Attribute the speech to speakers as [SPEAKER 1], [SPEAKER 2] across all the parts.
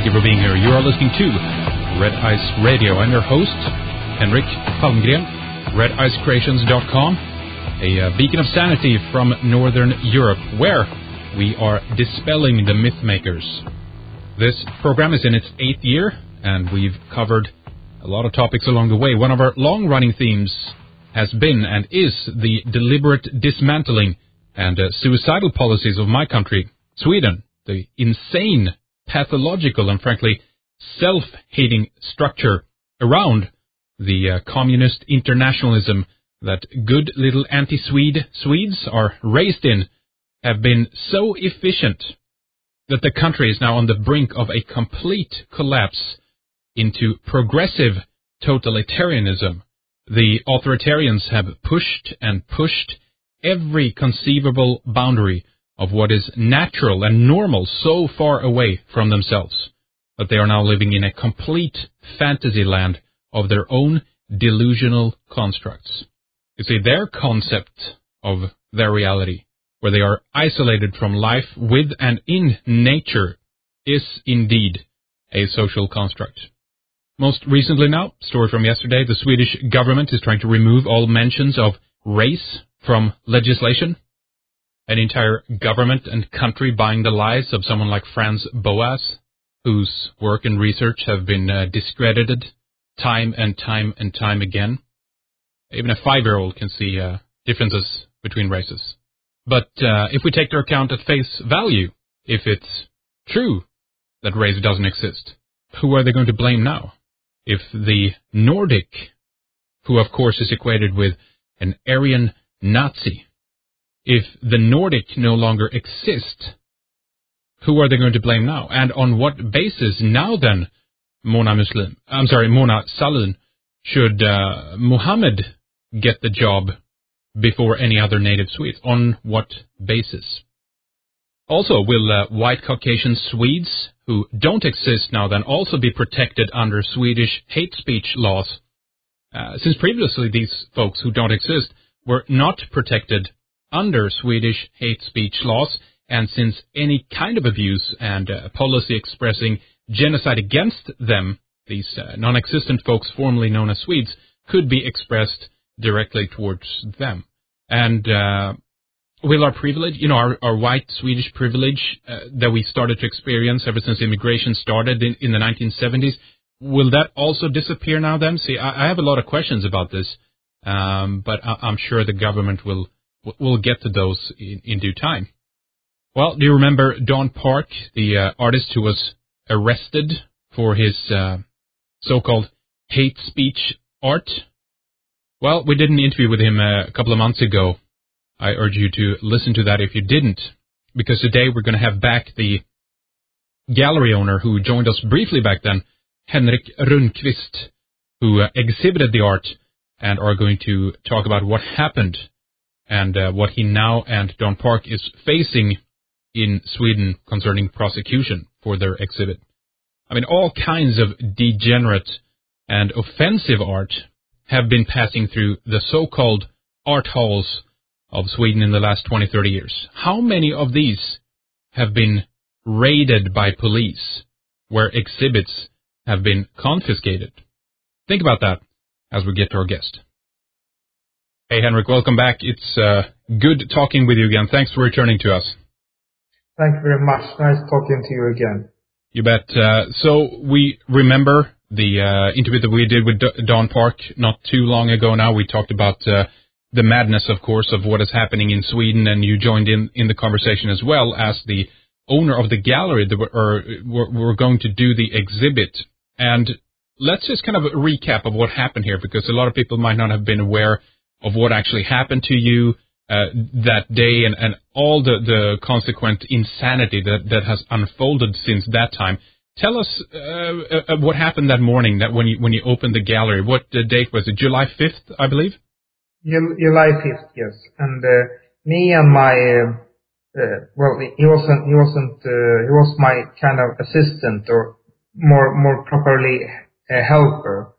[SPEAKER 1] Thank you for being here. You are listening to Red Ice Radio. I'm your host, Henrik Palmgren, redicecreations.com, a beacon of sanity from Northern Europe, where we are dispelling the myth makers. This program is in its 8th year, and we've covered a lot of topics along the way. One of our long-running themes has been and is the deliberate dismantling and suicidal policies of my country, Sweden, the insane, pathological, and frankly, self-hating structure around the communist internationalism that good little anti-Swede Swedes are raised in have been so efficient that the country is now on the brink of a complete collapse into progressive totalitarianism. The authoritarians have pushed and pushed every conceivable boundary of what is natural and normal so far away from themselves that they are now living in a complete fantasy land of their own delusional constructs. You see, their concept of their reality, where they are isolated from life with and in nature, is indeed a social construct. Most recently now, story from yesterday, the Swedish government is trying to remove all mentions of race from legislation. An entire government and country buying the lies of someone like Franz Boas, whose work and research have been discredited time and time and time again. Even a 5-year-old can see differences between races. But if we take their account at face value, if it's true that race doesn't exist, who are they going to blame now? If the Nordic, who of course is equated with an Aryan Nazi, if the Nordic no longer exist, who are they going to blame now? And on what basis now then, Mona Sahlin, should Muhammad get the job before any other native Swedes? On what basis? Also, will white Caucasian Swedes who don't exist now then also be protected under Swedish hate speech laws? Since previously these folks who don't exist were not protected under Swedish hate speech laws, and since any kind of abuse and policy expressing genocide against them, these non-existent folks formerly known as Swedes, could be expressed directly towards them. And will our privilege, our white Swedish privilege that we started to experience ever since immigration started in the 1970s, will that also disappear now then? See, I have a lot of questions about this, but I'm sure the government will get to those in due time. Well, do you remember Don Park, the artist who was arrested for his so-called hate speech art? Well, we did an interview with him a couple of months ago. I urge you to listen to that if you didn't, because today we're going to have back the gallery owner who joined us briefly back then, Henrik Rundqvist, who exhibited the art, and are going to talk about what happened and what he now and Don Park is facing in Sweden concerning prosecution for their exhibit. I mean, all kinds of degenerate and offensive art have been passing through the so-called art halls of Sweden in the last 20-30 years. How many of these have been raided by police, where exhibits have been confiscated? Think about that as we get to our guest. Hey, Henrik, welcome back. It's good talking with you again. Thanks for returning to us.
[SPEAKER 2] Thank you very much. Nice talking to you again.
[SPEAKER 1] You bet. So we remember the interview that we did with Don Park not too long ago now. We talked about the madness, of course, of what is happening in Sweden, and you joined in the conversation as well as the owner of the gallery that were going to do the exhibit. And let's just kind of recap of what happened here, because a lot of people might not have been aware of what actually happened to you that day and all the consequent insanity that has unfolded since that time. Tell us what happened that morning, that when you opened the gallery. What date was it? July 5th, I believe?
[SPEAKER 2] July 5th, yes. And me and my he was my kind of assistant, or more properly a helper.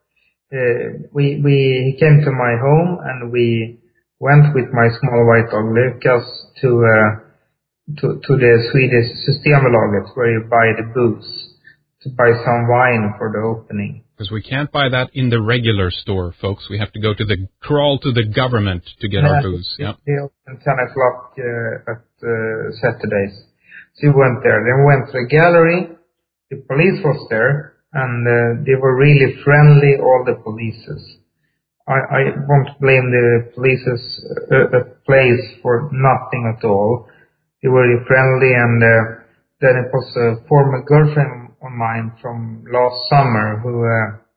[SPEAKER 2] He came to my home, and we went with my small white dog Lucas to the Swedish Systembolaget, where you buy the booze to buy some wine for the opening.
[SPEAKER 1] Because we can't buy that in the regular store, folks. We have to go to crawl to the government to get our booze.
[SPEAKER 2] They open 10 o'clock at Saturdays. So we went there. Then we went to the gallery. The police was there, and they were really friendly, all the polices. I won't blame the police's place for nothing at all. They were really friendly, and then it was a former girlfriend of mine from last summer who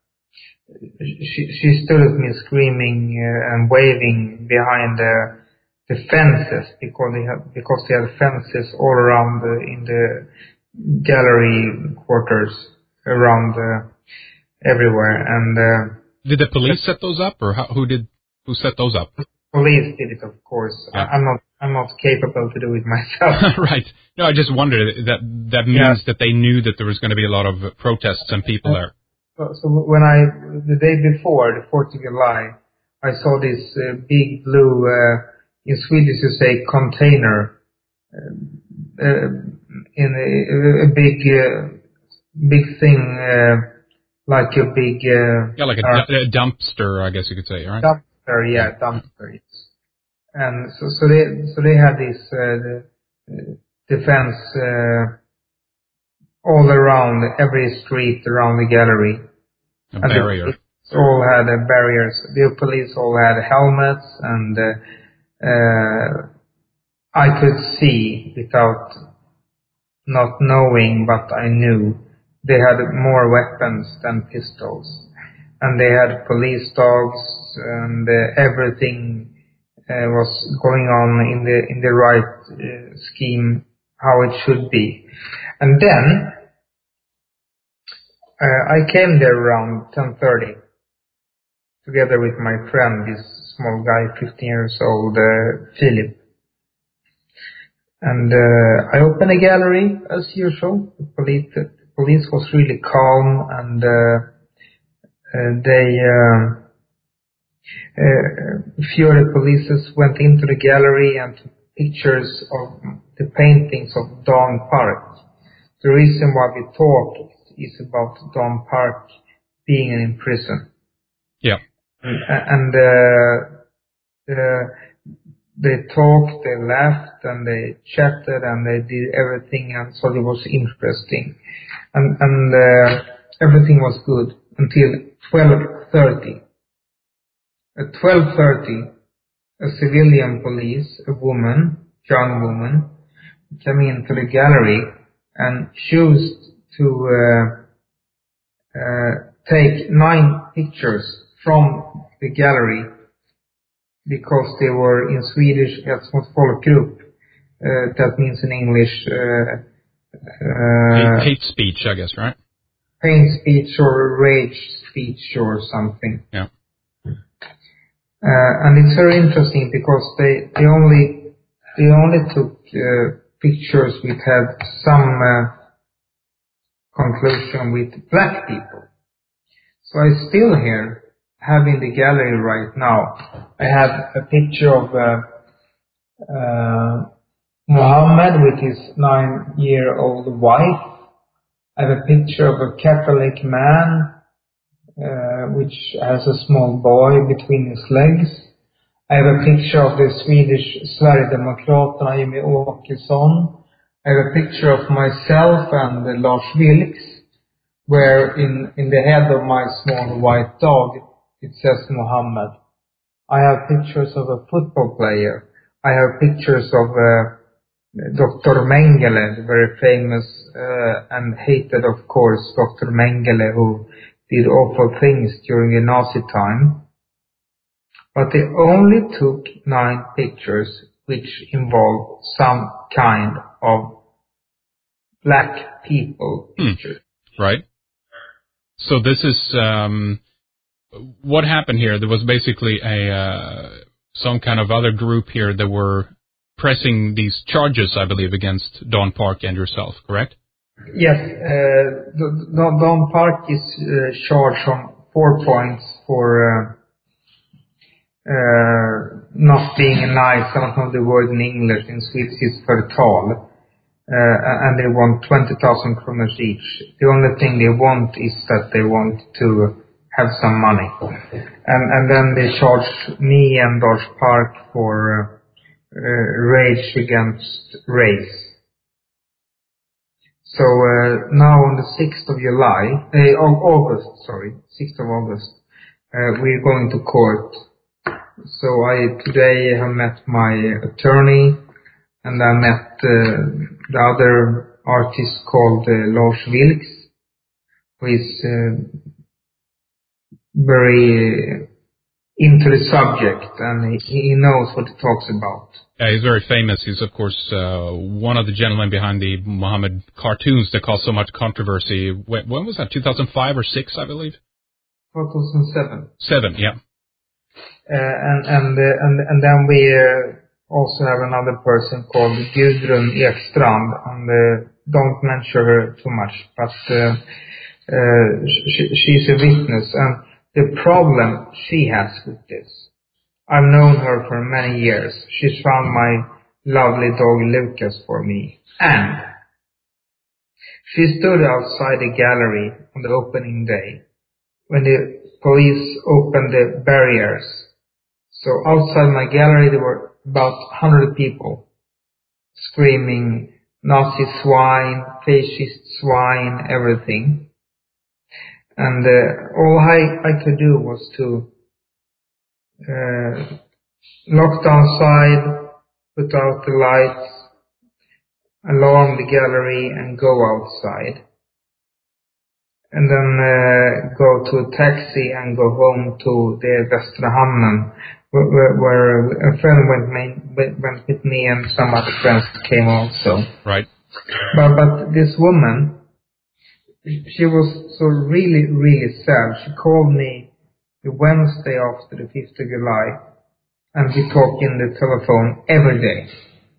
[SPEAKER 2] she stood at me screaming and waving behind the fences because they had fences all around in the gallery quarters around everywhere. And
[SPEAKER 1] did the police set those up, or who set those up?
[SPEAKER 2] Police did it, of course.
[SPEAKER 1] Yeah.
[SPEAKER 2] I'm not capable to do it myself.
[SPEAKER 1] Right. No, I just wondered that means that they knew that there was going to be a lot of protests and people there.
[SPEAKER 2] So when the day before, the 4th of July, I saw this big blue, in Swedish you say container, in a big thing, like a big...
[SPEAKER 1] like a dumpster, I guess you could say, right?
[SPEAKER 2] Dumpster, yes. And so they had this defense all around every street around the gallery.
[SPEAKER 1] A barrier.
[SPEAKER 2] The police all had barriers. The police all had helmets, and I could see without not knowing, but I knew they had more weapons than pistols, and they had police dogs, and everything was going on in the right scheme, how it should be. And then I came there around 10:30 together with my friend, this small guy, 15 years old, Philip. And I opened a gallery as usual. The police was really calm, and a few of the police went into the gallery and took pictures of the paintings of Dan Park. The reason why we talk is about Dan Park being in prison.
[SPEAKER 1] Yeah.
[SPEAKER 2] And they talked, they laughed, and they chatted, and they did everything, and so it was interesting. And everything was good until 12:30. At 12:30, a civilian police, a young woman, came into the gallery and chose to take 9 pictures from the gallery because they were in Swedish, that's not folkgrupp. That means in English...
[SPEAKER 1] hate speech, I guess, right?
[SPEAKER 2] Hate speech or rage speech or something.
[SPEAKER 1] Yeah.
[SPEAKER 2] And it's very interesting because they only took pictures which had some conclusion with black people. So I still here have in the gallery right now, I have a picture of Muhammad with his 9-year-old wife. I have a picture of a Catholic man which has a small boy between his legs. I have a picture of the Swedish Sverigedemokraterna, Jimmie Åkesson. I have a picture of myself and Lars Vilks, where in the head of my small white dog it says Muhammad. I have pictures of a football player. I have pictures of Dr. Mengele, very famous and hated, of course, Dr. Mengele, who did awful things during the Nazi time. But they only took 9 pictures which involved some kind of black people picture.
[SPEAKER 1] Right. So this is what happened here. There was basically some kind of other group here that were pressing these charges, I believe, against Dan Park and yourself, correct?
[SPEAKER 2] Yes. Dan Park is charged on 4 points for not being nice. I don't know the word in English. In Swedish it's förtal. and they want 20,000 kronor each. The only thing they want is that they want to have some money. And then they charged me and Dodge Park for Rage Against Race. So now on the 6th of August, we're going to court. So today I have met my attorney, and I met the other artist called Lars Vilks, who is very into the subject, and he knows what he talks about.
[SPEAKER 1] Yeah, he's very famous. He's, of course, one of the gentlemen behind the Muhammad cartoons that caused so much controversy. When was that? 2005 or 6, I believe?
[SPEAKER 2] 2007.
[SPEAKER 1] 7, yeah.
[SPEAKER 2] And then we also have another person called Gudrun Ekstrand, and don't mention her too much, but she's a witness. And the problem she has with this, I've known her for many years. She's found my lovely dog Lucas for me, and she stood outside the gallery on the opening day when the police opened the barriers. So outside my gallery there were about 100 people screaming Nazi swine, fascist swine, everything. And all I could do was to lock downside, put out the lights, alarm the gallery, and go outside. And then go to a taxi and go home to the Västra Hamnen, where a friend went with me, and some other friends came also.
[SPEAKER 1] Right.
[SPEAKER 2] But this woman, she was so really, really sad. She called me the Wednesday after the 5th of July, and we talk in the telephone every day.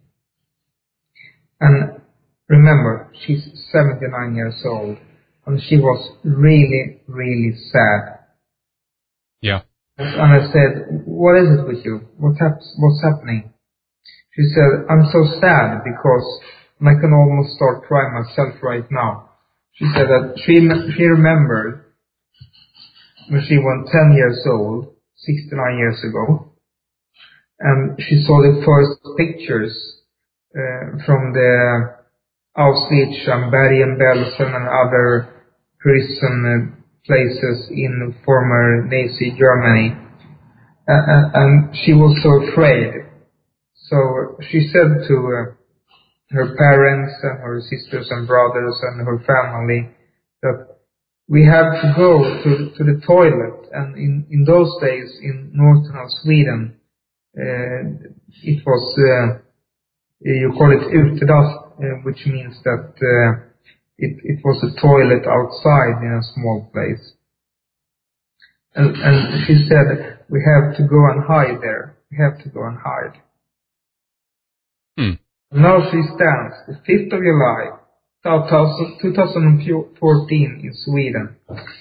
[SPEAKER 2] And remember, she's 79 years old, and she was really, really sad.
[SPEAKER 1] Yeah.
[SPEAKER 2] And I said, what is it with you? What's happening? She said, I'm so sad because I can almost start crying myself right now. She said that she remembered when she was 10 years old, 69 years ago, and she saw the first pictures from the Auschwitz and Bergen-Belsen and other prison places in former Nazi Germany. And she was so afraid. So she said to her parents and her sisters and brothers and her family that we have to go to the toilet. And in those days in northern Sweden, it was, you call it utedass, which means that it was a toilet outside in a small place. And she said, we have to go and hide there. We have to go and hide. Now she stands, the 5th of July, 2014 in Sweden.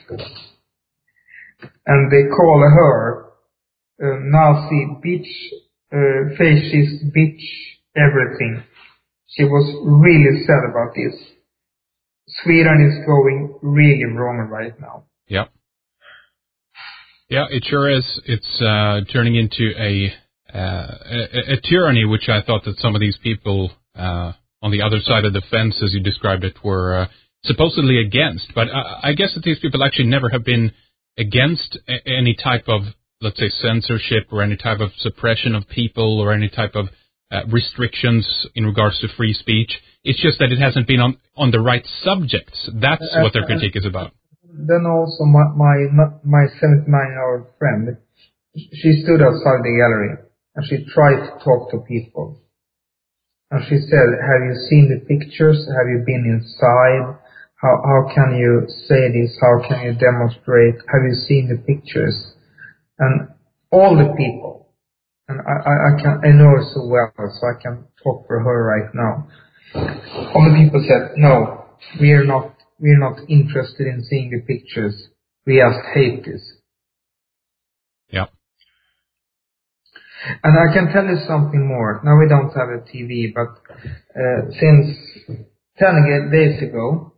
[SPEAKER 2] And they call her Nazi bitch, fascist bitch, everything. She was really sad about this. Sweden is going really wrong right now.
[SPEAKER 1] Yeah. Yeah, it sure is. It's turning into a tyranny, which I thought that some of these people on the other side of the fence, as you described it, were supposedly against. But I guess that these people actually never have been against any type of, let's say, censorship or any type of suppression of people or any type of restrictions in regards to free speech. It's just that it hasn't been on the right subjects. That's what their critique is about.
[SPEAKER 2] Then also my 79-year-old friend, she stood outside the gallery and she tried to talk to people. And she said, have you seen the pictures? Have you been inside? How can you say this? How can you demonstrate? Have you seen the pictures? And all the people, and I know her so well, so I can talk for her right now. All the people said, no, we're not interested in seeing the pictures. We just hate this.
[SPEAKER 1] Yeah.
[SPEAKER 2] And I can tell you something more. Now we don't have a TV, but since 10 days ago,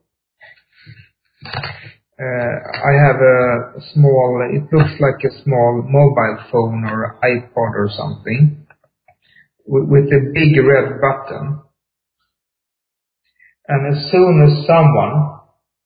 [SPEAKER 2] I have a small, it looks like a small mobile phone or iPod or something, with a big red button. And as soon as someone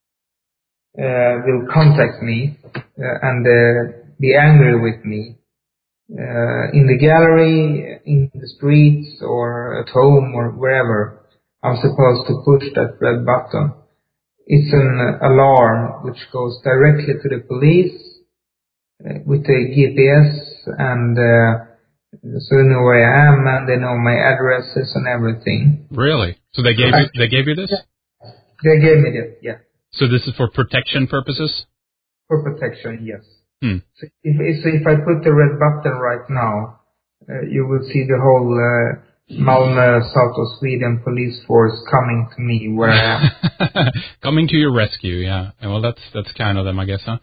[SPEAKER 2] will contact me and be angry with me, in the gallery, in the streets, or at home, or wherever, I'm supposed to push that red button. It's an alarm which goes directly to the police with the GPS, and so they know where I am, and they know my addresses and everything.
[SPEAKER 1] Really? So they gave you this?
[SPEAKER 2] They gave me this, yeah.
[SPEAKER 1] So this is for protection purposes?
[SPEAKER 2] For protection, yes.
[SPEAKER 1] So
[SPEAKER 2] if I put the red button right now, you will see the whole Malmö, south of Sweden police force coming to me where I am.
[SPEAKER 1] Coming to your rescue, yeah. Well, that's kind of them, I guess, huh?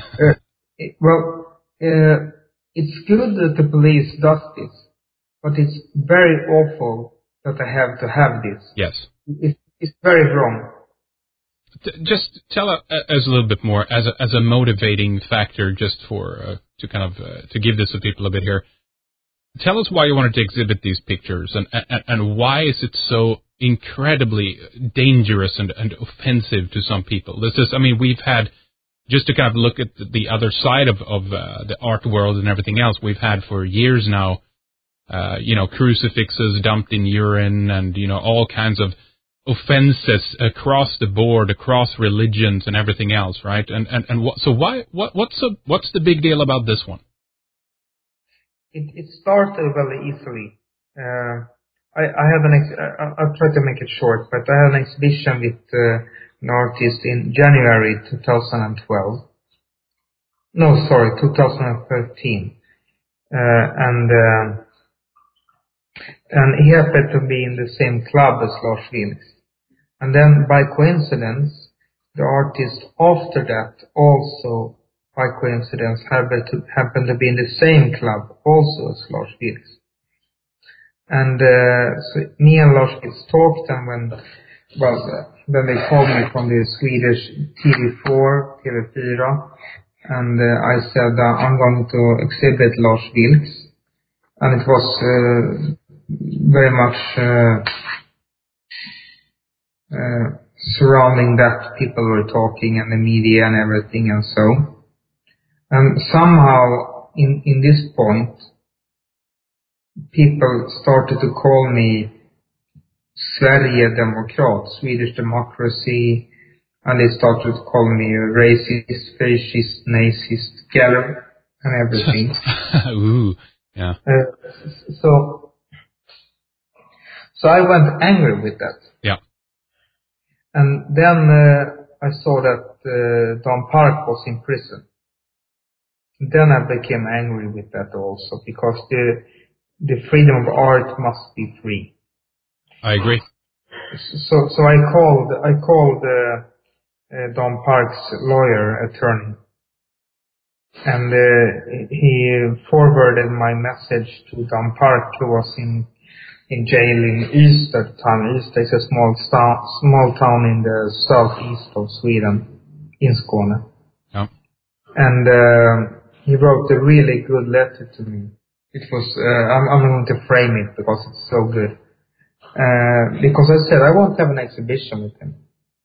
[SPEAKER 2] It's good that the police does this, but it's very awful that I have to have this.
[SPEAKER 1] Yes.
[SPEAKER 2] It's very wrong.
[SPEAKER 1] Just tell us a little bit more as a motivating factor, just for to kind of to give this to people a bit here. Tell us why you wanted to exhibit these pictures, and why is it so incredibly dangerous and offensive to some people. This is, I mean, we've had, just to kind of look at the other side of the art world and everything else, we've had for years now, crucifixes dumped in urine and, all kinds of offenses across the board, across religions and everything else, right? What's the big deal about this one?
[SPEAKER 2] It started very easily. I'll try to make it short, but I had an exhibition with an artist in January 2012. No, sorry, 2013. And he happened to be in the same club as Lars Vilks. And then by coincidence, the artist after that also by coincidence happened to be in the same club also as Lars Vilks. And so me and Lars Vilks talked, and then they called me from the Swedish TV4, TV4, and I said I'm going to exhibit Lars Vilks, and it was very much surrounding that. People were talking, and the media and everything, and so. And somehow, in this point, people started to call me Sverigedemokrat, Swedish democracy, and they started to call me a racist, fascist, Nazist, gallery, and everything.
[SPEAKER 1] Ooh, yeah.
[SPEAKER 2] So I went angry with that.
[SPEAKER 1] Yeah.
[SPEAKER 2] And then I saw that Don Park was in prison. Then I became angry with that also, because the freedom of art must be free.
[SPEAKER 1] I agree.
[SPEAKER 2] So I called Don Park's attorney, and he forwarded my message to Don Park, who was in jail in Ystad at the time. Ystad is a small town in the southeast of Sweden, in Skåne.
[SPEAKER 1] Yeah.
[SPEAKER 2] And he wrote a really good letter to me. It was, I'm going to frame it because it's so good. Because I said I won't have an exhibition with him.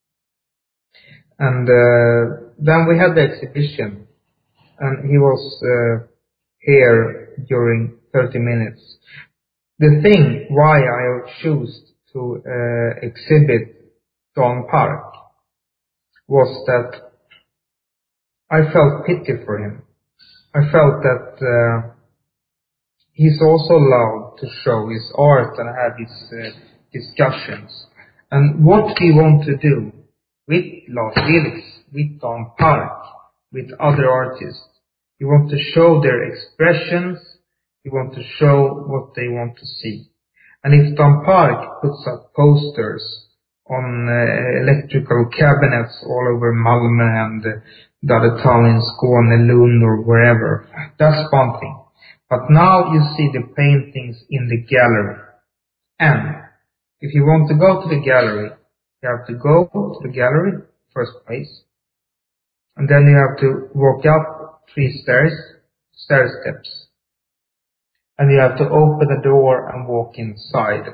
[SPEAKER 2] And then we had the exhibition, and he was here during 30 minutes. The thing why I chose to exhibit Don Park was that I felt pity for him. I felt that he's also allowed to show his art and have his discussions. And what we want to do with Lars Vilks, with Don Park, with other artists, we want to show their expressions, we want to show what they want to see. And if Don Park puts up posters on electrical cabinets all over Malmö and the other town in Skåne, Lund or wherever, that's one thing. But now you see the paintings in the gallery. And if you want to go to the gallery, you have to go to the gallery, first place. And then you have to walk up 3 stair steps. And you have to open the door and walk inside.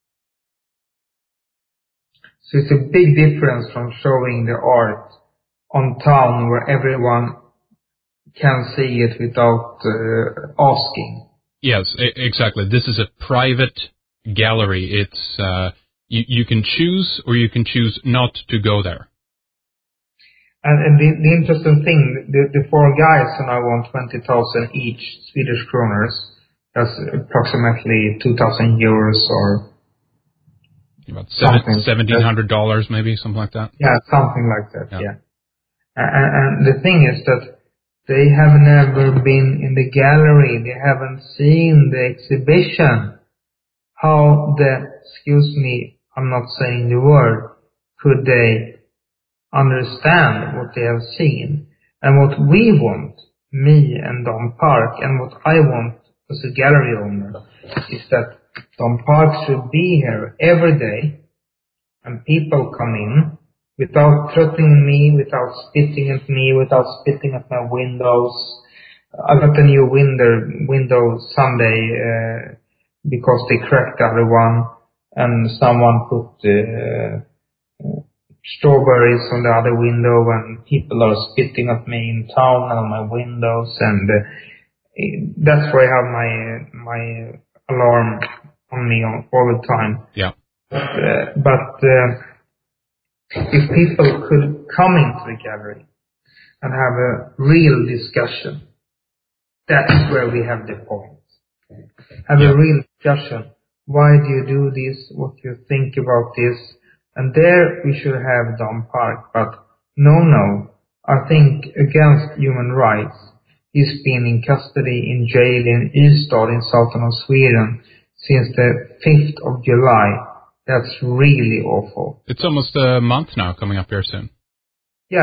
[SPEAKER 2] So it's a big difference from showing the art on town where everyone can see it without asking.
[SPEAKER 1] Yes, exactly. This is a private gallery. It's you can choose or you can choose not to go there.
[SPEAKER 2] And the interesting thing, the 4 guys who now want 20,000 each Swedish kroners, that's approximately 2,000 euros or
[SPEAKER 1] about $1,700 maybe, something like that.
[SPEAKER 2] Yeah, something like that. Yeah. And the thing is that they have never been in the gallery. They haven't seen the exhibition. How excuse me, I'm not saying the word, could they understand what they have seen? And what we want, me and Dom Park, and what I want as a gallery owner, is that Dom Park should be here every day, and people come in without threatening me, without spitting at me, without spitting at my windows. I got a new window Sunday because they cracked the other one, and someone put strawberries on the other window, and people are spitting at me in town and on my windows, and that's why I have my alarm on me all the time.
[SPEAKER 1] Yeah.
[SPEAKER 2] But if people could come into the gallery and have a real discussion, that's where we have the point. Have a real discussion. Why do you do this? What do you think about this? And there we should have Dom Park. But no. I think against human rights. He's been in custody in jail in Ystad in southern of Sweden since the 5th of July. That's really awful.
[SPEAKER 1] It's almost a month now, coming up here soon.
[SPEAKER 2] Yeah,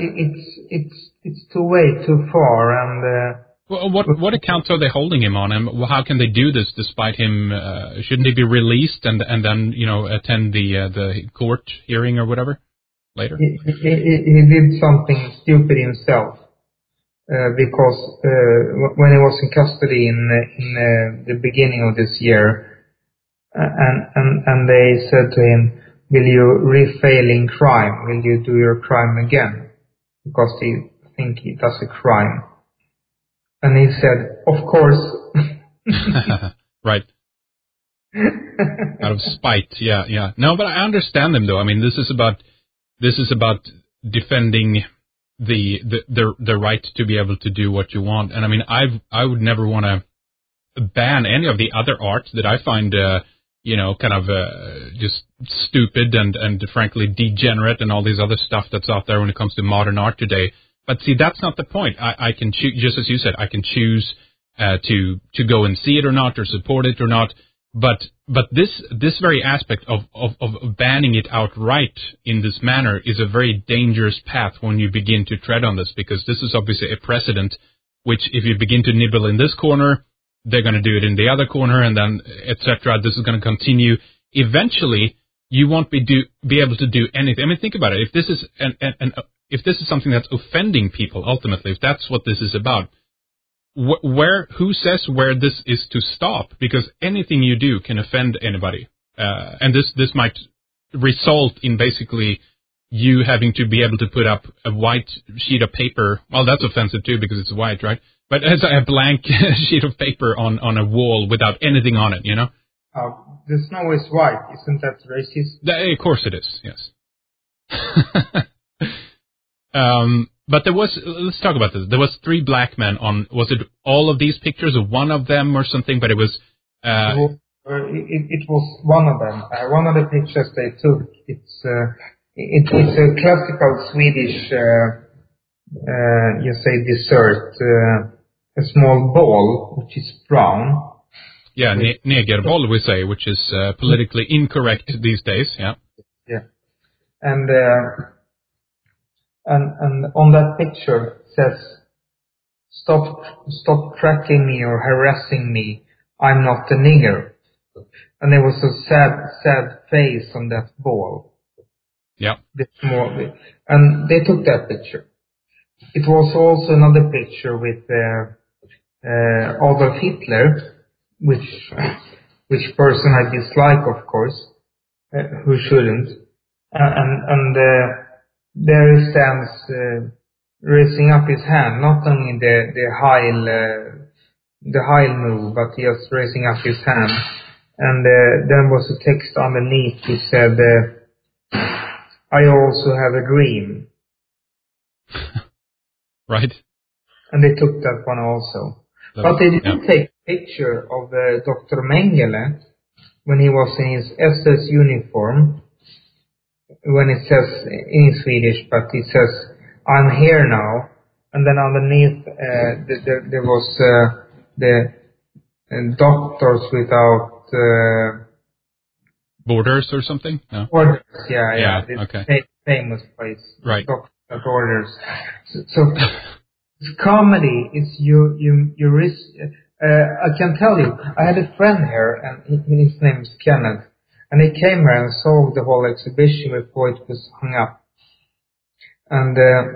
[SPEAKER 2] it's way too far, and
[SPEAKER 1] well, what accounts are they holding him on, and how can they do this despite him? Shouldn't he be released and then attend the court hearing or whatever later?
[SPEAKER 2] He did something stupid himself because when he was in custody in the beginning of this year. And they said to him, will you refail in crime? Will you do your crime again? Because they think he does a crime. And he said, of course.
[SPEAKER 1] Right. Out of spite. Yeah. No, but I understand them though. I mean, this is about defending the right to be able to do what you want. And I mean, I would never want to ban any of the other art that I find just stupid and frankly degenerate and all these other stuff that's out there when it comes to modern art today. But see, that's not the point. I can choose, just as you said, I can choose to go and see it or not, or support it or not. But this very aspect of banning it outright in this manner is a very dangerous path when you begin to tread on this, because this is obviously a precedent which, if you begin to nibble in this corner, they're going to do it in the other corner, and then etc. This is going to continue. Eventually, you won't be able to do anything. I mean, think about it. If this is if this is something that's offending people, ultimately, if that's what this is about, who says where this is to stop? Because anything you do can offend anybody, and this might result in basically you having to be able to put up a white sheet of paper. Well, that's offensive too because it's white, right? But as a blank sheet of paper on a wall without anything on it,
[SPEAKER 2] The snow is white. Isn't that racist?
[SPEAKER 1] Of course it is, yes. But let's talk about this. There was 3 black men on, was it all of these pictures or one of them or something? But it was...
[SPEAKER 2] It was one of them. One of the pictures they took, it's a classical Swedish, dessert, a small ball, which is brown.
[SPEAKER 1] Yeah, negerboll we say, which is politically incorrect these days, yeah.
[SPEAKER 2] Yeah. And on that picture says stop tracking me or harassing me. I'm not a nigger. And there was a sad face on that ball.
[SPEAKER 1] Yeah.
[SPEAKER 2] And they took that picture. It was also another picture with Adolf Hitler, which person I dislike, of course, who shouldn't. And there he stands, raising up his hand, not only the Heil move, but he was raising up his hand. And then was a text underneath which said, I also have a dream.
[SPEAKER 1] Right.
[SPEAKER 2] And they took that one also. But they didn't take a picture of Dr. Mengele when he was in his SS uniform, when it says in Swedish, but it says, I'm here now. And then underneath there was the Doctors Without
[SPEAKER 1] Borders or something? No.
[SPEAKER 2] Orders, yeah.
[SPEAKER 1] Okay.
[SPEAKER 2] Famous place.
[SPEAKER 1] Right.
[SPEAKER 2] Doctors Without Orders. So it's comedy. It's you risk. I can tell you, I had a friend here, and his name is Kenneth, and he came here and saw the whole exhibition before it was hung up. And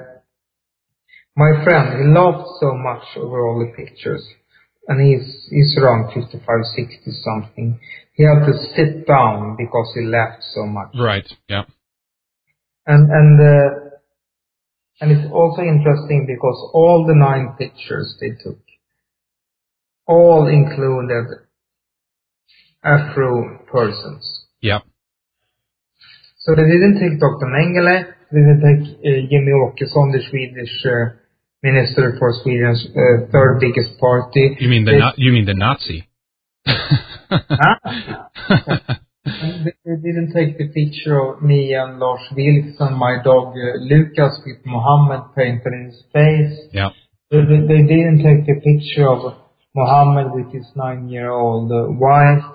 [SPEAKER 2] my friend, he laughed so much over all the pictures, and he's around 55, 60 something. He had to sit down because he laughed so much.
[SPEAKER 1] Right. Yeah.
[SPEAKER 2] And it's also interesting because all the 9 pictures they took all included Afro persons.
[SPEAKER 1] Yeah.
[SPEAKER 2] So they didn't take Dr. Mengele, they didn't take Jimmy Åkesson, the Swedish minister for Sweden's third biggest party.
[SPEAKER 1] You mean the Nazi?
[SPEAKER 2] They didn't take the picture of me and Lars Vilks and my dog Lucas with Mohammed painted in his face.
[SPEAKER 1] Yeah.
[SPEAKER 2] They didn't take the picture of Mohammed with his 9-year-old wife.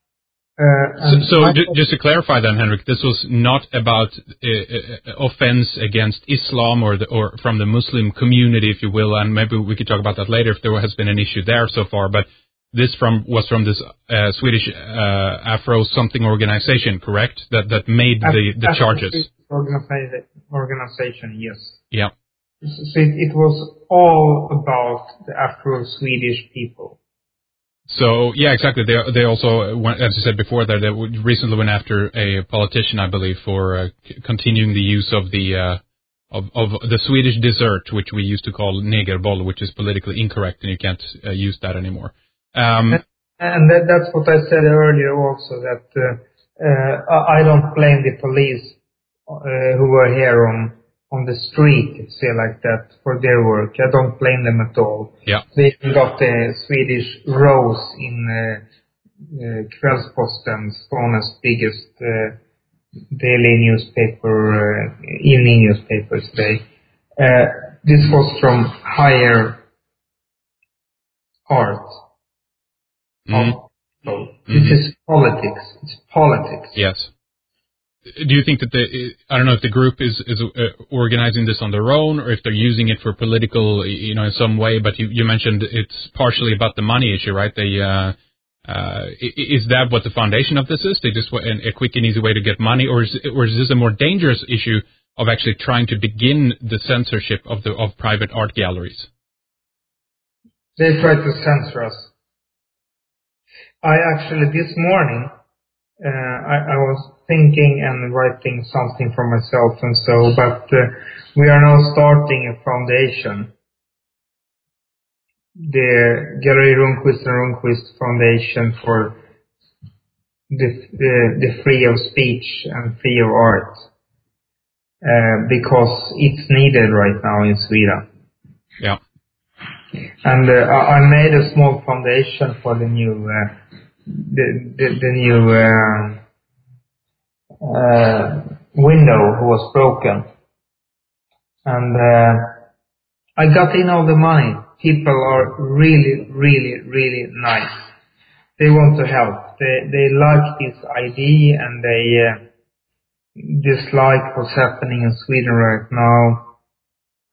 [SPEAKER 1] Just to clarify then, Henrik, this was not about offense against Islam or from the Muslim community, if you will, and maybe we could talk about that later if there has been an issue there so far, but this was from this Swedish Afro something organization, correct? That made the charges.
[SPEAKER 2] Organization, yes.
[SPEAKER 1] Yeah.
[SPEAKER 2] So it was all about the Afro-Swedish people.
[SPEAKER 1] So yeah, exactly. They also went, as you said before, that they recently went after a politician, I believe, for continuing the use of the Swedish dessert, which we used to call negerboll, which is politically incorrect, and you can't use that anymore.
[SPEAKER 2] And that's what I said earlier also, that I don't blame the police who were here on the street, say like that, for their work. I don't blame them at all.
[SPEAKER 1] Yeah.
[SPEAKER 2] They got the Swedish rose in Kvällsposten, Skåne's biggest daily newspaper, evening newspaper today. This was from higher art. This is politics. It's politics.
[SPEAKER 1] Yes. Do you think that I don't know if the group is organizing this on their own or if they're using it for political, in some way, but you mentioned it's partially about the money issue, right? Is that what the foundation of this is? They just want a quick and easy way to get money, or is this a more dangerous issue of actually trying to begin the censorship of private art galleries?
[SPEAKER 2] They try to censor us. I actually, this morning, I was thinking and writing something for myself and so, but we are now starting a foundation, the Gallery Rundqvist and Rundqvist Foundation for the free of speech and free of art, because it's needed right now in Sweden.
[SPEAKER 1] Yeah.
[SPEAKER 2] And I made a small foundation for the new window who was broken, and I got in all the money. People are really, really, really nice. They want to help. They like this idea, and they dislike what's happening in Sweden right now.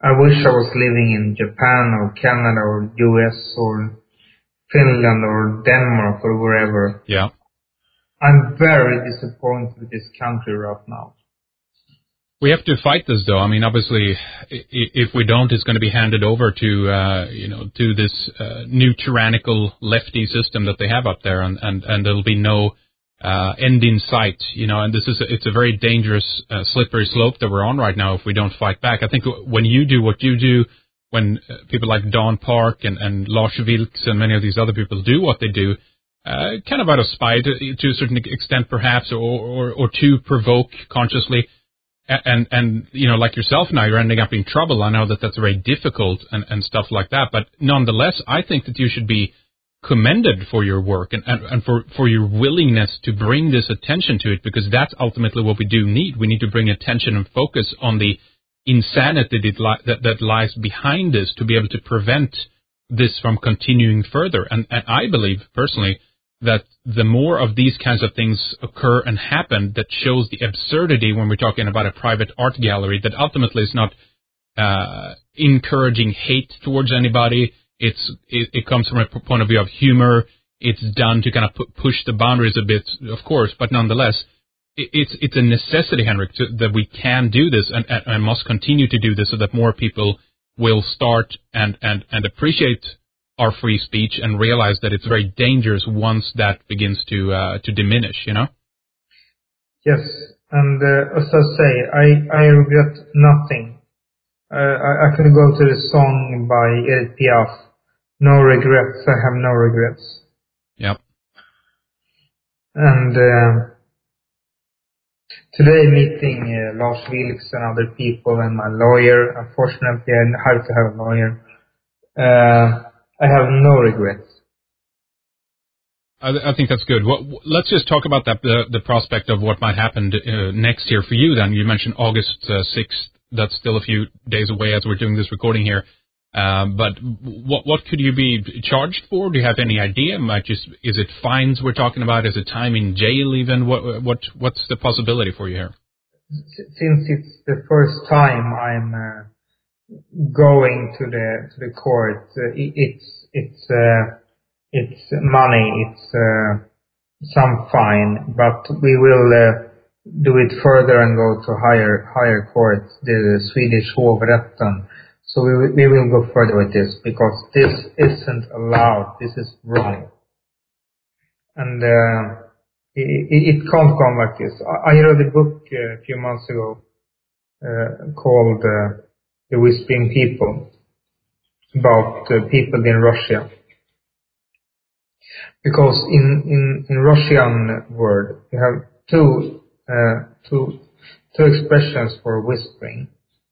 [SPEAKER 2] I wish I was living in Japan or Canada or US or Finland or Denmark or wherever.
[SPEAKER 1] Yeah.
[SPEAKER 2] I'm very disappointed with this country right now.
[SPEAKER 1] We have to fight this, though. I mean, obviously, if we don't, it's going to be handed over to, to this new tyrannical lefty system that they have up there, and there'll be no end in sight, and it's a very dangerous, slippery slope that we're on right now if we don't fight back. I think when you do what you do, when people like Don Park and Lars Vilks and many of these other people do what they do, kind of out of spite to a certain extent perhaps, or to provoke consciously, and like yourself now, you're ending up in trouble. I know that that's very difficult and stuff like that, but nonetheless, I think that you should be commended for your work and for your willingness to bring this attention to it, because that's ultimately what we do need. We need to bring attention and focus on the insanity that lies behind this to be able to prevent this from continuing further. And I believe personally that the more of these kinds of things occur and happen, that shows the absurdity when we're talking about a private art gallery that ultimately is not encouraging hate towards anybody. It comes from a point of view of humor. It's done to kind of push the boundaries a bit, of course, but nonetheless, it's a necessity, Henrik, that we can do this and must continue to do this, so that more people will start and appreciate our free speech and realize that it's very dangerous once that begins to diminish.
[SPEAKER 2] Yes, and as I say, I regret nothing. I could go to the song by Edith Piaf, "No regrets, I have no regrets."
[SPEAKER 1] Yep.
[SPEAKER 2] And today meeting Lars Vilks and other people and my lawyer, unfortunately I have to have a lawyer, I have no regrets.
[SPEAKER 1] I think that's good. Well, let's just talk about that, the prospect of what might happen next year for you then. You mentioned August 6th. That's still a few days away as we're doing this recording here. But what could you be charged for? Do you have any idea? Is it fines we're talking about? Is it time in jail even? What's the possibility for you here?
[SPEAKER 2] Since it's the first time I'm going to the court, it's money, it's some fine, but we will do it further and go to higher court, the Swedish Hovrätten. So we will go further with this, because this isn't allowed. This is wrong, and it can't go on like this. I read a book a few months ago called The Whispering People, about people in Russia. Because in Russian word you have two expressions for whispering.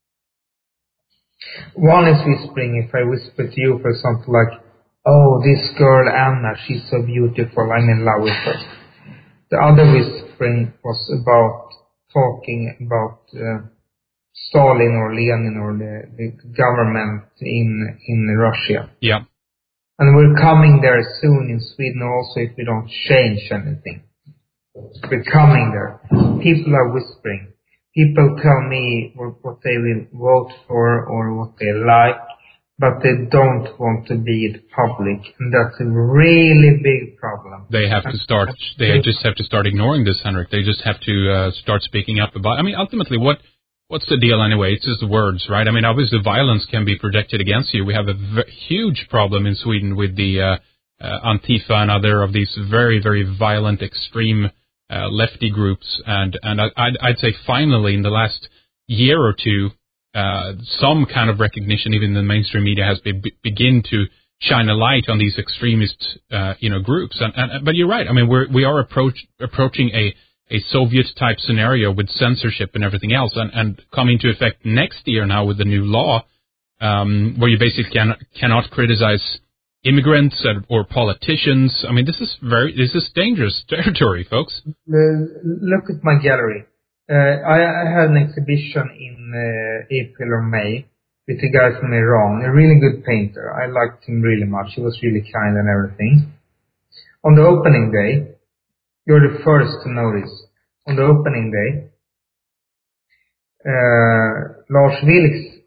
[SPEAKER 2] One is whispering if I whisper to you, for example, like, "Oh, this girl Anna, she's so beautiful, I'm in love with her." The other whispering was about talking about Stalin or Lenin or the government in Russia.
[SPEAKER 1] Yeah.
[SPEAKER 2] And we're coming there soon in Sweden also, if we don't change anything. We're coming there. People are whispering. People tell me what they will vote for or what they like, but they don't want to be it public. And that's a really big problem.
[SPEAKER 1] They just have to start ignoring this, Henrik. They just have to start speaking up about, ultimately, what's the deal anyway? It's just words, right? Obviously violence can be projected against you. We have a huge problem in Sweden with the Antifa and other of these very, very violent, extreme lefty groups. And I'd say finally in the last year or two, some kind of recognition, even in the mainstream media, has begin to shine a light on these extremist, groups. But you're right. We are approaching a Soviet-type scenario with censorship and everything else, and come into effect next year now with the new law, where you basically cannot criticize immigrants or politicians. This is dangerous territory, folks.
[SPEAKER 2] Look at my gallery. I had an exhibition in April or May with a guy from Iran, a really good painter. I liked him really much. He was really kind and everything. On the opening day, you're the first to notice. On the opening day, Lars Vilks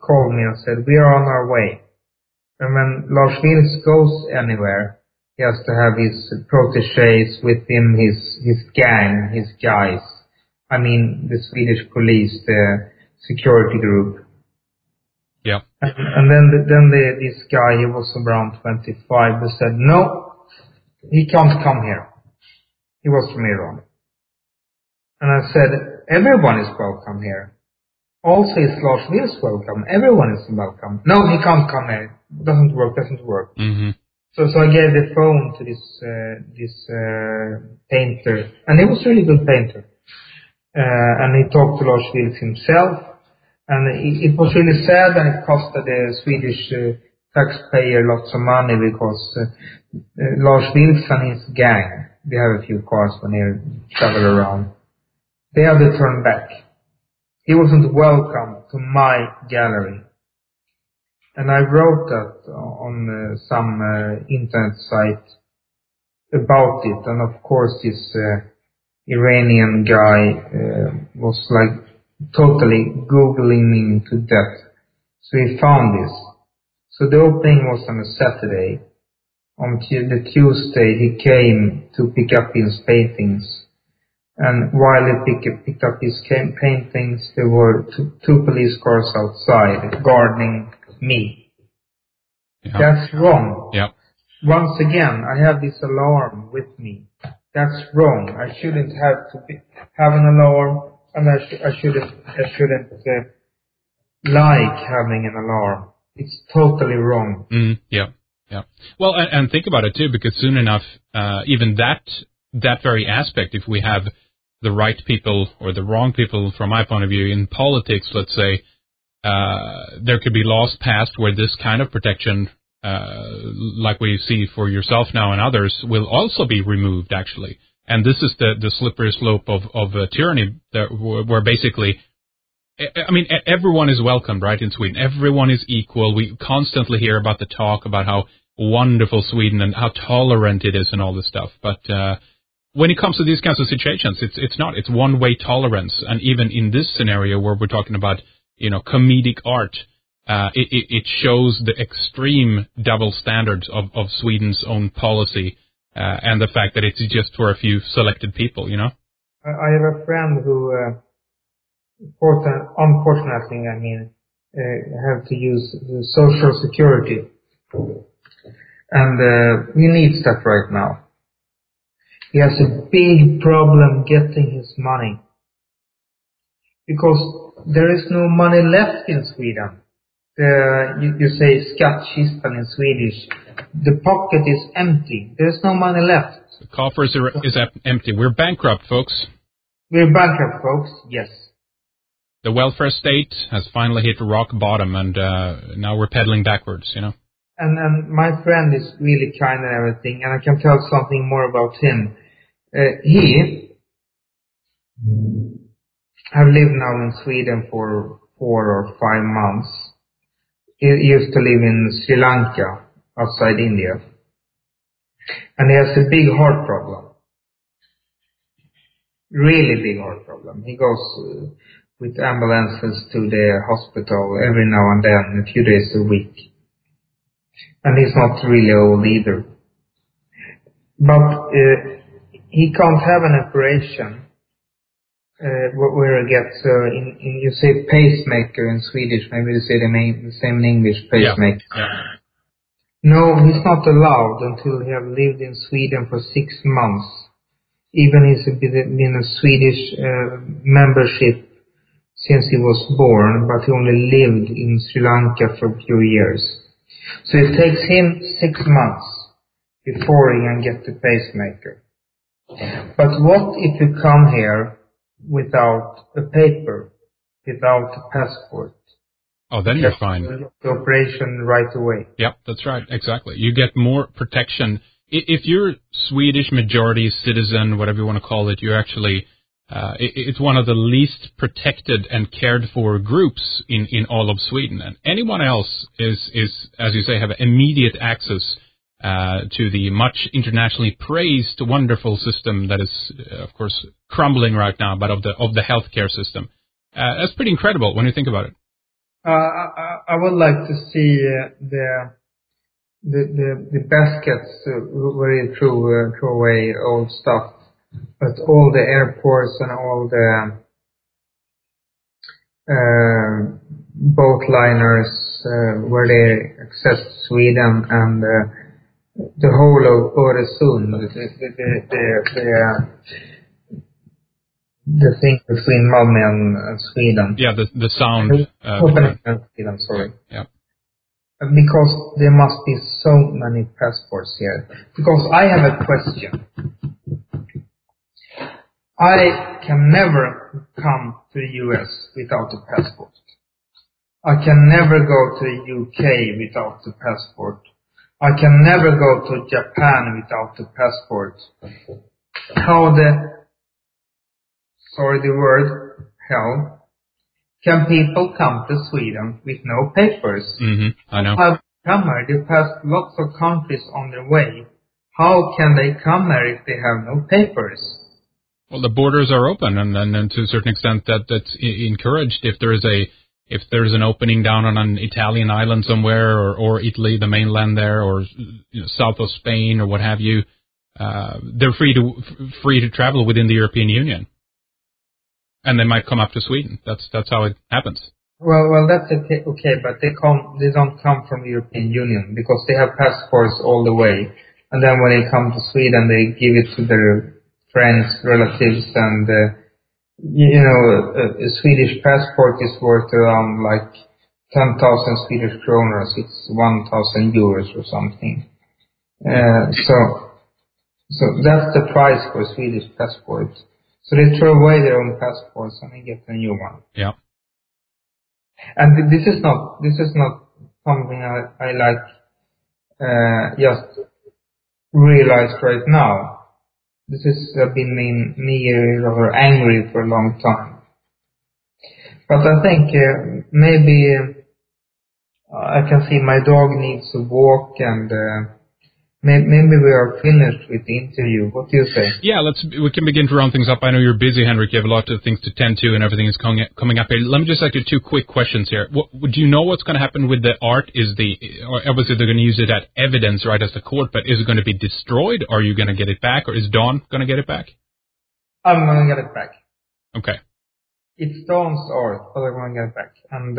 [SPEAKER 2] called me and said, "We are on our way." And when Lars Vilks goes anywhere, he has to have his protégés with him, his gang, his guys. I mean, the Swedish police, the security group.
[SPEAKER 1] Yeah.
[SPEAKER 2] And then this guy, he was around 25, who said, "No, he can't come here." He was from Iran. And I said, "Everyone is welcome here. Also, is Lars Vilks welcome? Everyone is welcome." "No, he can't come here. Doesn't work.
[SPEAKER 1] Mm-hmm.
[SPEAKER 2] So I gave the phone to this painter, and he was a really good painter. And he talked to Lars Vilks himself, and it was really sad, and it costed the Swedish taxpayer lots of money, because Lars Vilks and his gang, they have a few cars when they travel around, they had to turn back. He wasn't welcome to my gallery. And I wrote that on some internet site about it, and of course this Iranian guy was like totally Googling me to death. So he found this. So the opening was on a Saturday. On the Tuesday he came to pick up his paintings. And while he picked up his paintings, there were two police cars outside guarding me.
[SPEAKER 1] Yeah.
[SPEAKER 2] That's wrong.
[SPEAKER 1] Yeah.
[SPEAKER 2] Once again, I have this alarm with me. That's wrong. I shouldn't have to have an alarm, and I shouldn't like having an alarm. It's totally wrong.
[SPEAKER 1] Yeah. Well, and think about it too, because soon enough, even that very aspect, if we have the right people or the wrong people, from my point of view, in politics, let's say, there could be laws passed where this kind of protection, like we see for yourself now and others, will also be removed, actually. And this is the slippery slope of tyranny, where basically, I mean, everyone is welcomed, right, in Sweden. Everyone is equal. We constantly hear about the talk about how wonderful Sweden and how tolerant it is and all this stuff. But when it comes to these kinds of situations, it's not. It's one-way tolerance. And even in this scenario where we're talking about, comedic art, it shows the extreme double standards of Sweden's own policy, and the fact that it's just for a few selected people,
[SPEAKER 2] I have a friend who, unfortunately, have to use the Social Security. And he needs that right now. He has a big problem getting his money, because there is no money left in Sweden. You say skattkistan in Swedish. The pocket is empty. There's no money left.
[SPEAKER 1] The coffers is empty. We're bankrupt, folks.
[SPEAKER 2] We're bankrupt, folks. Yes.
[SPEAKER 1] The welfare state has finally hit rock bottom, and now we're pedaling backwards,
[SPEAKER 2] And my friend is really kind and everything, and I can tell something more about him. He have lived now in Sweden for 4 or 5 months. He used to live in Sri Lanka, outside India. And he has a big heart problem. Really big heart problem. He goes with ambulances to the hospital every now and then, a few days a week. And he's not really old either. But he can't have an operation where he gets, you say pacemaker in Swedish, maybe you say the same in English, pacemaker.
[SPEAKER 1] Yeah.
[SPEAKER 2] No, he's not allowed until he have lived in Sweden for 6 months. Even he's been a Swedish membership since he was born, but he only lived in Sri Lanka for a few years. So it takes him 6 months before he can get the pacemaker. But what if you come here without a paper, without a passport?
[SPEAKER 1] Oh, then you're fine.
[SPEAKER 2] The operation right away.
[SPEAKER 1] Yep, that's right. Exactly. You get more protection. If you're Swedish majority citizen, whatever you want to call it, you're actually, it's one of the least protected and cared for groups in all of Sweden. And anyone else is, as you say, have immediate access to the much internationally praised, wonderful system that is, of course, crumbling right now, but of the healthcare system. That's pretty incredible when you think about it.
[SPEAKER 2] I would like to see the baskets where you throw away old stuff, but all the airports and all the boat liners where they access Sweden and the whole of Öresund, the thing between Malmö and Sweden.
[SPEAKER 1] Yeah, the sound.
[SPEAKER 2] Copenhagen and Sweden, sorry.
[SPEAKER 1] Yeah.
[SPEAKER 2] Because there must be so many passports here. Because I have a question. I can never come to the US without a passport. I can never go to the UK without a passport. I can never go to Japan without a passport. How hell, can people come to Sweden with no papers?
[SPEAKER 1] I know.
[SPEAKER 2] Have come here. They passed lots of countries on their way. How can they come here if they have no papers?
[SPEAKER 1] Well, the borders are open, and to a certain extent that's encouraged. If there's an opening down on an Italian island somewhere, or Italy, the mainland there, or south of Spain, or what have you, they're free to travel within the European Union, and they might come up to Sweden. That's how it happens.
[SPEAKER 2] Well, that's okay, but they don't come from the European Union because they have passports all the way, and then when they come to Sweden, they give it to their friends, relatives, and a Swedish passport is worth around like 10,000 Swedish kronor. It's 1,000 euros or something. So that's the price for a Swedish passport. So they throw away their own passports and they get a new one.
[SPEAKER 1] Yeah.
[SPEAKER 2] And this is not something I like just realized right now. This has been me rather angry for a long time. But I think maybe I can see my dog needs to walk, and maybe we are finished with the interview. What do you say?
[SPEAKER 1] Yeah, we can begin to round things up. I know you're busy, Henrik. You have a lot of things to tend to, and everything is coming up here. Let me just ask you two quick questions here. Do you know what's going to happen with the art? Obviously they're going to use it as evidence, right, as the court, but is it going to be destroyed? Are you going to get it back, or is Dawn going to get it back?
[SPEAKER 2] I'm going to get it back.
[SPEAKER 1] Okay.
[SPEAKER 2] It's Dawn's art, but I'm going to get it back. And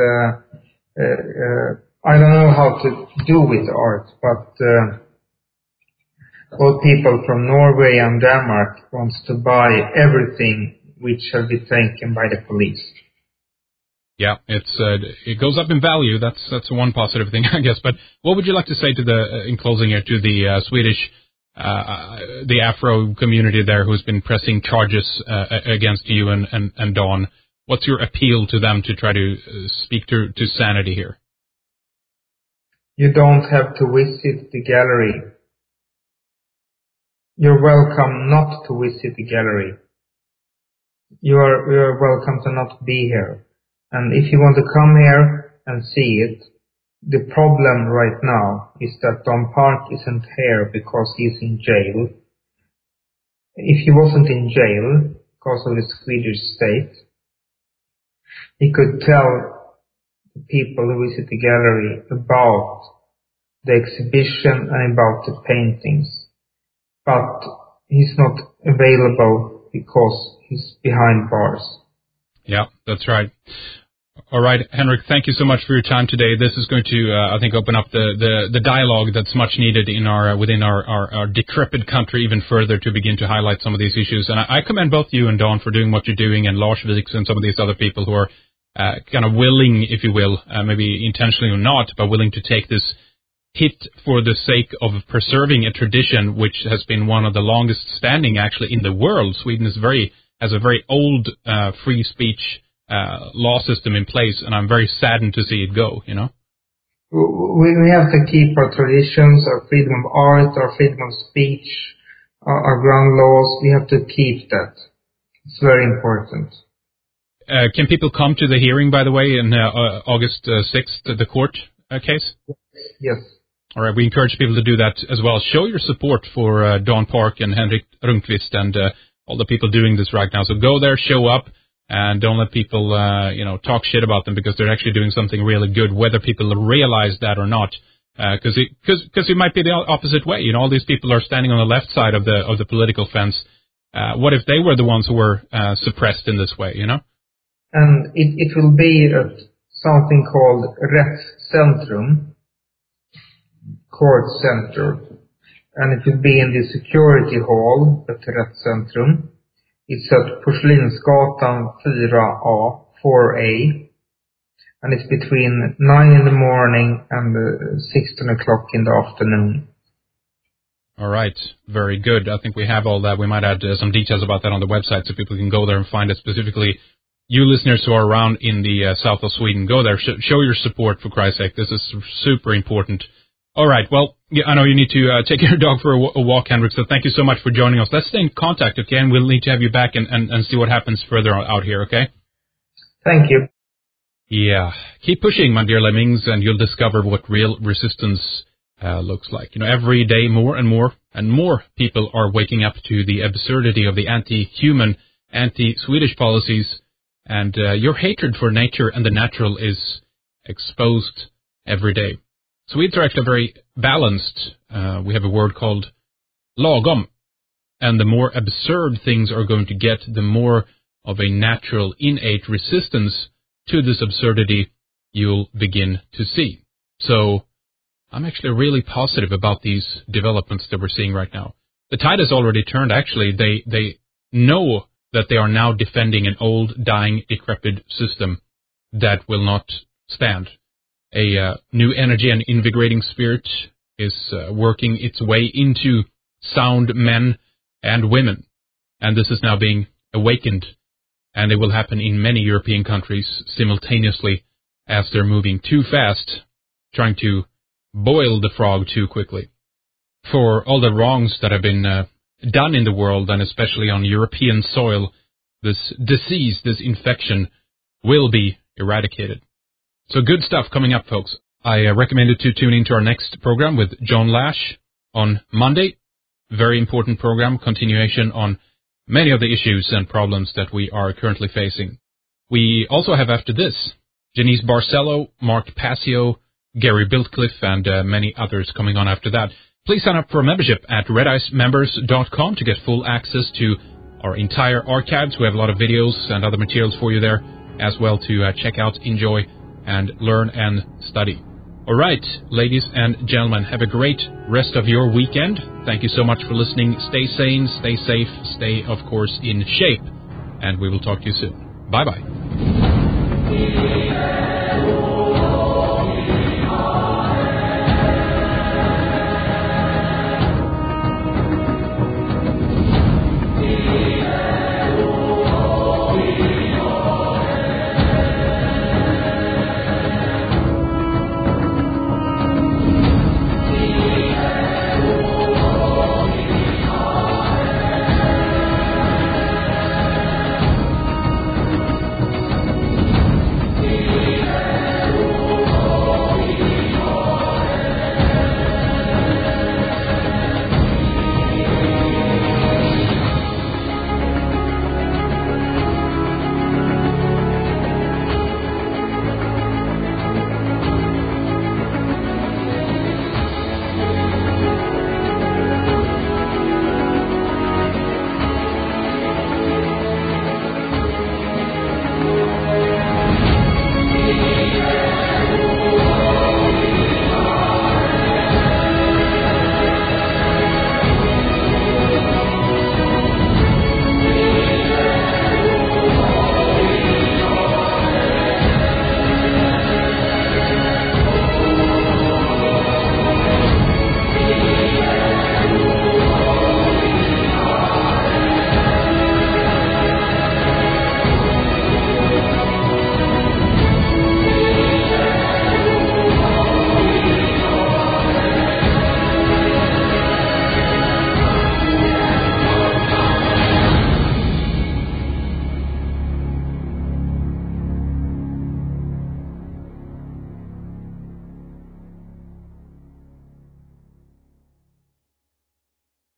[SPEAKER 2] I don't know how to do with art, but all people from Norway and Denmark wants to buy everything which shall be taken by the police.
[SPEAKER 1] Yeah, it goes up in value. That's one positive thing, I guess. But what would you like to say to in closing here, to the Swedish, the Afro community there who's been pressing charges against you and Dawn? What's your appeal to them to try to speak to sanity here?
[SPEAKER 2] You don't have to visit the gallery. You're welcome not to visit the gallery. You are welcome to not be here. And if you want to come here and see it, the problem right now is that Don Park isn't here because he's in jail. If he wasn't in jail because of the Swedish state, he could tell the people who visit the gallery about the exhibition and about the paintings. But he's not available because he's behind bars.
[SPEAKER 1] Yeah, that's right. All right, Henrik, thank you so much for your time today. This is going to, I think, open up the dialogue that's much needed in within our decrepit country even further to begin to highlight some of these issues. And I commend both you and Dawn for doing what you're doing, and Lars Vilks and some of these other people who are kind of willing, if you will, maybe intentionally or not, but willing to take this hit for the sake of preserving a tradition which has been one of the longest standing actually in the world. Sweden has a very old free speech law system in place, and I'm very saddened to see it go, you know.
[SPEAKER 2] We have to keep our traditions, our freedom of art, our freedom of speech, our ground laws. We have to keep that. It's very important.
[SPEAKER 1] Can people come to the hearing, by the way, in August 6th, the court case?
[SPEAKER 2] Yes.
[SPEAKER 1] All right, we encourage people to do that as well. Show your support for Dawn Park and Henrik Rundqvist and all the people doing this right now. So go there, show up, and don't let people, talk shit about them because they're actually doing something really good, whether people realize that or not. Because it might be the opposite way. All these people are standing on the left side of the political fence. What if they were the ones who were suppressed in this way?
[SPEAKER 2] And it will be at something called Rättscentrum, Court Center, and it will be in the security hall at Rättscentrum. It's at Porslinsgatan 4A, 4A, and it's between 9 in the morning and 16 o'clock in the afternoon.
[SPEAKER 1] All right, very good. I think we have all that. We might add some details about that on the website so people can go there and find it. Specifically, you listeners who are around in the south of Sweden, go there. Show your support, for Christ's sake. This is super important. All right, well, I know you need to take your dog for a walk, Henrik, so thank you so much for joining us. Let's stay in contact, okay, and we'll need to have you back and see what happens further out here, okay?
[SPEAKER 2] Thank you.
[SPEAKER 1] Yeah, keep pushing, my dear lemmings, and you'll discover what real resistance looks like. Every day more and more people are waking up to the absurdity of the anti-human, anti-Swedish policies, and your hatred for nature and the natural is exposed every day. Swedes are actually very balanced. We have a word called lagom, and the more absurd things are going to get, the more of a natural, innate resistance to this absurdity you'll begin to see. So I'm actually really positive about these developments that we're seeing right now. The tide has already turned. Actually, they know that they are now defending an old, dying, decrepit system that will not stand. A new energy and invigorating spirit is working its way into sound men and women. And this is now being awakened. And it will happen in many European countries simultaneously as they're moving too fast, trying to boil the frog too quickly. For all the wrongs that have been done in the world, and especially on European soil, this disease, this infection, will be eradicated. So good stuff coming up, folks. I recommend you to tune into our next program with John Lash on Monday. Very important program, continuation on many of the issues and problems that we are currently facing. We also have after this Janice Barcelo, Mark Passio, Gary Biltcliffe, and many others coming on after that. Please sign up for a membership at redicemembers.com to get full access to our entire archives. We have a lot of videos and other materials for you there as well to check out, enjoy, and learn and study. All right, ladies and gentlemen, have a great rest of your weekend. Thank you so much for listening. Stay sane, stay safe, stay, of course, in shape, and we will talk to you soon. Bye-bye.